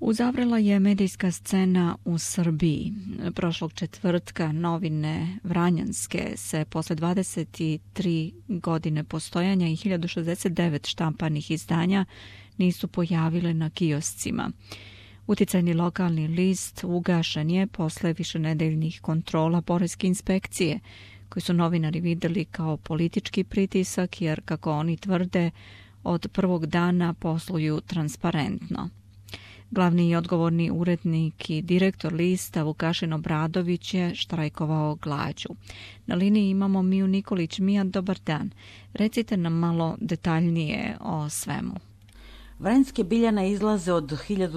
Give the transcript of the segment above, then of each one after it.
Uzavrela je medijska scena u Srbiji. Prošlog četvrtka novine Vranjanske se posle 23 godine postojanja i 1069 štampanih izdanja nisu pojavile na kioscima. Uticajni lokalni list ugašen je posle višenedeljnih kontrola poreske inspekcije, koji su novinari videli kao politički pritisak jer, kako oni tvrde, od prvog dana posluju transparentno. Glavni i odgovorni urednik i direktor lista Vukašin Obradović je štrajkovao glađu. Na liniji imamo Miju Nikolić. Mija, dobar dan. Recite nam malo detaljnije o svemu. Vranjske Biljane izlaze od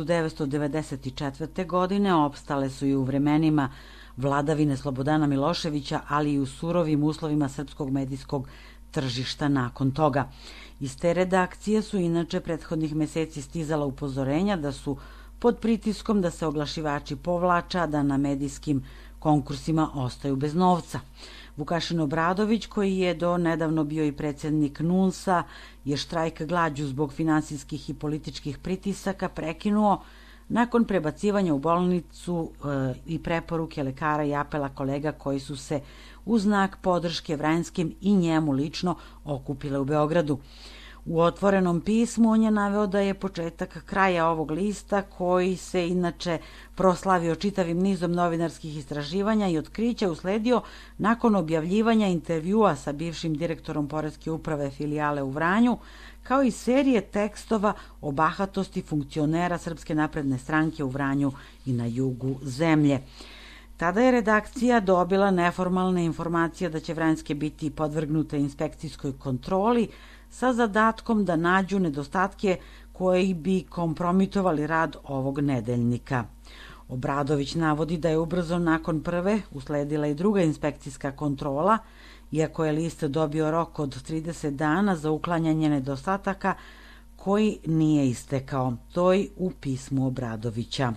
1994. godine, opstale su i u vremenima vladavine Slobodana Miloševića, ali i u surovim uslovima srpskog medijskog tržišta nakon toga. Iz te redakcije su inače prethodnih meseci stizala upozorenja da su pod pritiskom da se oglašivači povlača, da na medijskim konkursima ostaju bez novca. Vukašin Obradović, koji je do nedavno bio i predsjednik NUNS-a, je štrajk glađu zbog finansijskih i političkih pritisaka prekinuo nakon prebacivanja u bolnicu i preporuke lekara i apela kolega koji su se u znak podrške Vranjskim i njemu lično okupile u Beogradu. U otvorenom pismu on je naveo da je početak kraja ovog lista, koji se inače proslavio čitavim nizom novinarskih istraživanja i otkrića, usledio nakon objavljivanja intervjua sa bivšim direktorom Poreske uprave filijale u Vranju, kao i serije tekstova o bahatosti funkcionera Srpske napredne stranke u Vranju i na jugu zemlje. Tada je redakcija dobila neformalne informacije da će Vranjske biti podvrgnute inspekcijskoj kontroli sa zadatkom da nađu nedostatke koji bi kompromitovali rad ovog nedeljnika. Obradović navodi da je ubrzo nakon prve usledila i druga inspekcijska kontrola, iako je list dobio rok od 30 dana za uklanjanje nedostataka koji nije istekao. To je u pismu Obradovića.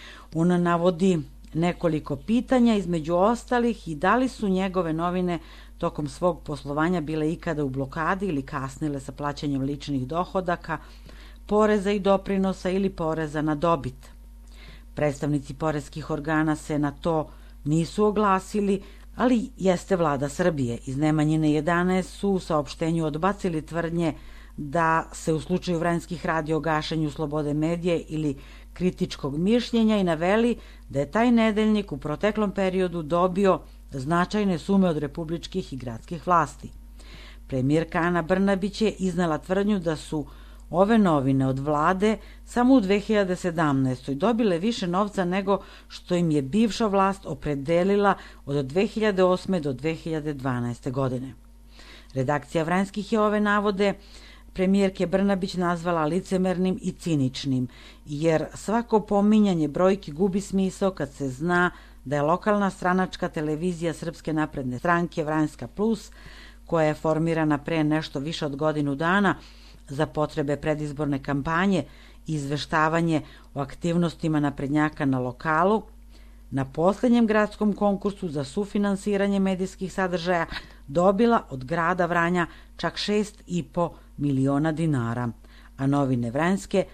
On navodi nekoliko pitanja, između ostalih i da li su njegove novine tokom svog poslovanja bile ikada u blokadi ili kasnile sa plaćanjem ličnih dohodaka, poreza i doprinosa ili poreza na dobit. Predstavnici poreskih organa se na to nisu oglasili, ali jeste vlada Srbije. Iz Nemanjine 11 su u saopštenju odbacili tvrdnje da se u slučaju Vranjskih radi o gašenju slobode medije ili kritičkog mišljenja i naveli da je taj nedeljnik u proteklom periodu dobio značajne sume od republičkih i gradskih vlasti. Premijerka Ana Brnabić je iznela tvrdnju da su ove novine od vlade samo u 2017. dobile više novca nego što im je bivša vlast opredelila od 2008. do 2012. godine. Redakcija Vranjskih je ove navode premijerke Brnabić nazvala licemernim i ciničnim, jer svako pominjanje brojki gubi smisao kad se zna da je lokalna stranačka televizija Srpske napredne stranke Vranjska Plus, koja je formirana pre nešto više od godinu dana za potrebe predizborne kampanje i izveštavanje o aktivnostima naprednjaka na lokalu, na posljednjem gradskom konkursu za sufinansiranje medijskih sadržaja dobila od grada Vranja čak 6,5 miliona dinara, a novine Vranjske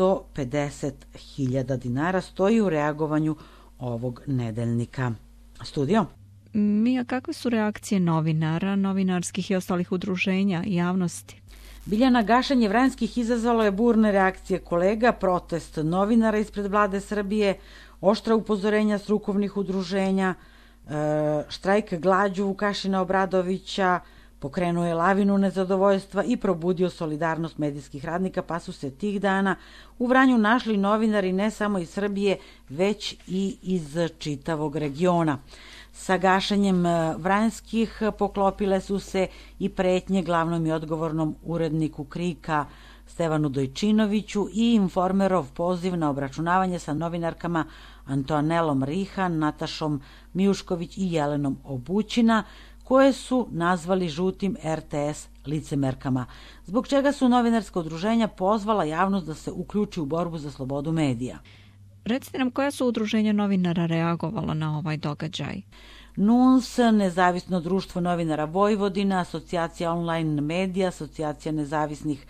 150.000 dinara stoji u reagovanju ovog nedeljnika. Studio? Mija, kakve su reakcije novinara, novinarskih i ostalih udruženja i javnosti? Biljana, gašenje Vranjskih izazvalo je burne reakcije kolega, protest novinara ispred vlade Srbije, oštra upozorenja strukovnih udruženja, štrajk glađu Vukašina Obradovića, pokrenuo je lavinu nezadovoljstva i probudio solidarnost medijskih radnika, pa su se tih dana u Vranju našli novinari ne samo iz Srbije, već i iz čitavog regiona. Sa gašenjem Vranjskih poklopile su se i pretnje glavnom i odgovornom uredniku KRIK-a Stevanu Dojčinoviću i Informerov poziv na obračunavanje sa novinarkama Antonelom Rihan, Natašom Mijušković i Jelenom Obućina, koje su nazvali žutim RTS licemerkama, zbog čega su novinarska udruženja pozvala javnost da se uključi u borbu za slobodu medija. Recite nam, koja su udruženja novinara reagovala na ovaj događaj? NUNS, Nezavisno društvo novinara Vojvodina, Asocijacija online medija, Asocijacija nezavisnih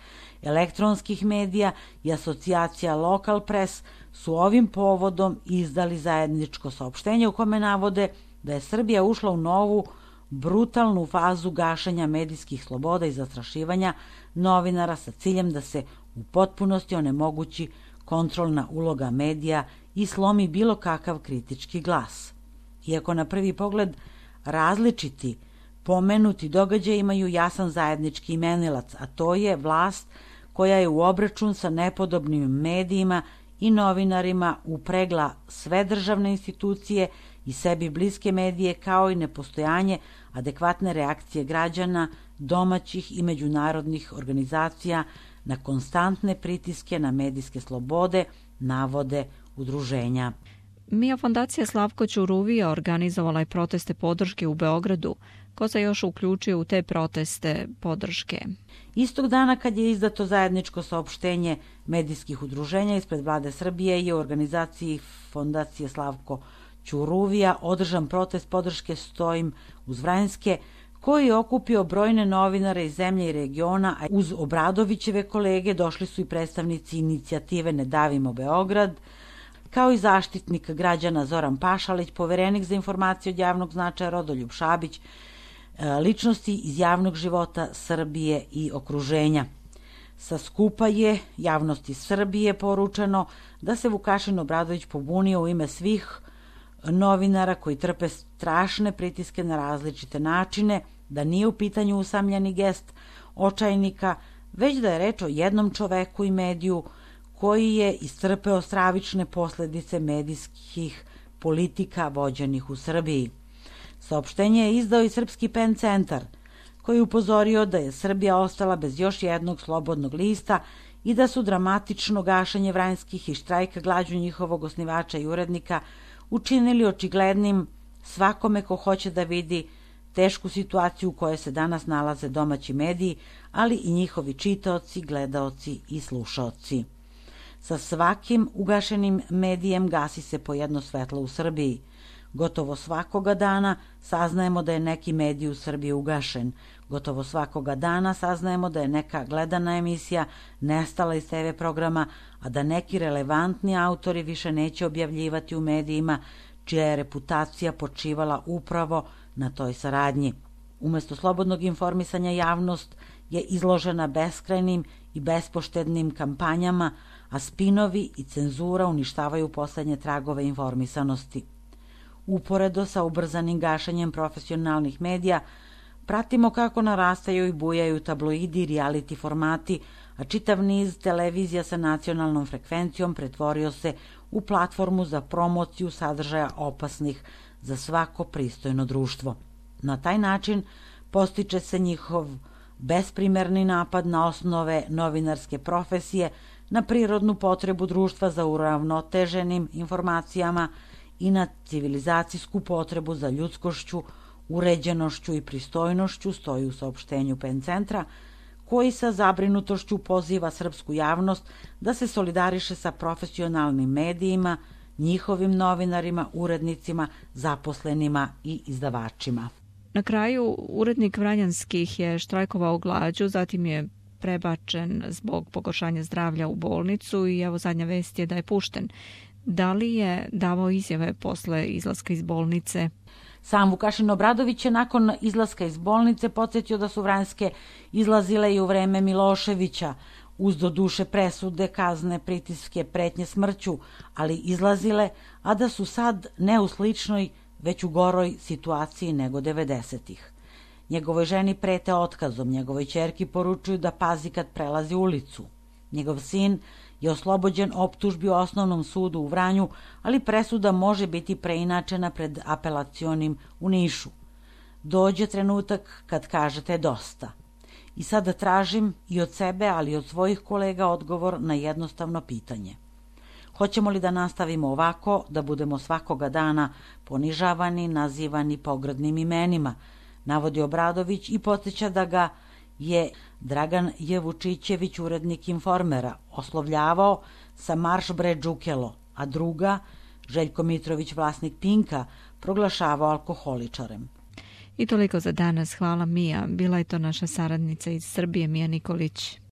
elektronskih medija i asocijacija Lokal Press su ovim povodom izdali zajedničko saopštenje u kome navode da je Srbija ušla u novu brutalnu fazu gašenja medijskih sloboda i zastrašivanja novinara sa ciljem da se u potpunosti onemogući kontrolna uloga medija i slomi bilo kakav kritički glas. Iako na prvi pogled različiti pomenuti događaji imaju jasan zajednički imenilac, a to je vlast koja je u obračun sa nepodobnim medijima i novinarima upregla sve državne institucije i sebi bliske medije, kao i nepostojanje adekvatne reakcije građana, domaćih i međunarodnih organizacija na konstantne pritiske na medijske slobode, navode udruženja. Mija fondacija Slavko Ćuruvija organizovala je proteste podrške u Beogradu. Ko se još uključio u te proteste podrške? Istog dana kad je izdato zajedničko saopštenje medijskih udruženja ispred Vlade Srbije je u organizaciji fondacije Slavko Ćuruvija održan protest podrške Stojim uz Vranjske, koji je okupio brojne novinare iz zemlje i regiona, a uz Obradovićeve kolege došli su i predstavnici inicijative Ne davimo Beograd, kao i zaštitnik građana Zoran Pašalić, poverenik za informacije od javnog značaja Rodoljub Šabić, ličnosti iz javnog života Srbije i okruženja. Sa skupa je javnosti Srbije poručeno da se Vukašin Obradović pobunio u ime svih novinara koji trpe strašne pritiske na različite načine, da nije u pitanju usamljeni gest očajnika, već da je reč o jednom čoveku i mediju koji je istrpeo stravične posledice medijskih politika vođenih u Srbiji. Saopštenje je izdao i Srpski PEN centar, koji je upozorio da je Srbija ostala bez još jednog slobodnog lista i da su dramatično gašenje Vranjskih i štrajka glađu njihovog osnivača i urednika učinili očiglednim svakome ko hoće da vidi tešku situaciju u kojoj se danas nalaze domaći mediji, ali i njihovi čitaoci, gledaoci i slušaoci. Sa svakim ugašenim medijem gasi se po jedno svetlo u Srbiji. Gotovo svakoga dana saznajemo da je neki medij u Srbiji ugašen. Gotovo svakoga dana saznajemo da je neka gledana emisija nestala iz TV programa, a da neki relevantni autori više neće objavljivati u medijima čija je reputacija počivala upravo na toj saradnji. Umesto slobodnog informisanja javnost je izložena beskrajnim i bespoštednim kampanjama, a spinovi i cenzura uništavaju poslednje tragove informisanosti. Uporedo sa ubrzanim gašenjem profesionalnih medija, pratimo kako narastaju i bujaju tabloidi i reality formati, a čitav niz televizija sa nacionalnom frekvencijom pretvorio se u platformu za promociju sadržaja opasnih za svako pristojno društvo. Na taj način postiče se njihov besprimerni napad na osnove novinarske profesije, na prirodnu potrebu društva za uravnoteženim informacijama i na civilizacijsku potrebu za ljudskošću, uređenošću i pristojnošću, stoji u saopštenju PEN centra, koji sa zabrinutošću poziva srpsku javnost da se solidariše sa profesionalnim medijima, njihovim novinarima, urednicima, zaposlenima i izdavačima. Na kraju, urednik Vranjanskih je štrajkovao glađu, zatim je prebačen zbog pogoršanja zdravlja u bolnicu i evo zadnja vest je da je pušten. Da li je davao izjave posle izlaska iz bolnice? Sam Vukašin Obradović je nakon izlaska iz bolnice podsjetio da su Vranjske izlazile i u vreme Miloševića, uz do duše presude, kazne, pritiske, pretnje smrću, ali izlazile, a da su sad ne u sličnoj, već u goroj situaciji nego 90-ih. Njegovoj ženi prete otkazom, njegovoj ćerki poručuju da pazi kad prelazi ulicu. Njegov sin je oslobođen optužbi u osnovnom sudu u Vranju, ali presuda može biti preinačena pred apelacionim u Nišu. Dođe trenutak kad kažete dosta. I sada tražim i od sebe, ali i od svojih kolega odgovor na jednostavno pitanje. Hoćemo li da nastavimo ovako, da budemo svakoga dana ponižavani, nazivani pogrdnim imenima, navodi Obradović i podsjeća da ga je Dragan Jevučićević, urednik Informera, oslovljavao sa marš bre džukelo, a druga, Željko Mitrović, vlasnik Pinka, proglašavao alkoholičarem. I toliko za danas. Hvala Mija. Bila je to naša saradnica iz Srbije, Mija Nikolić.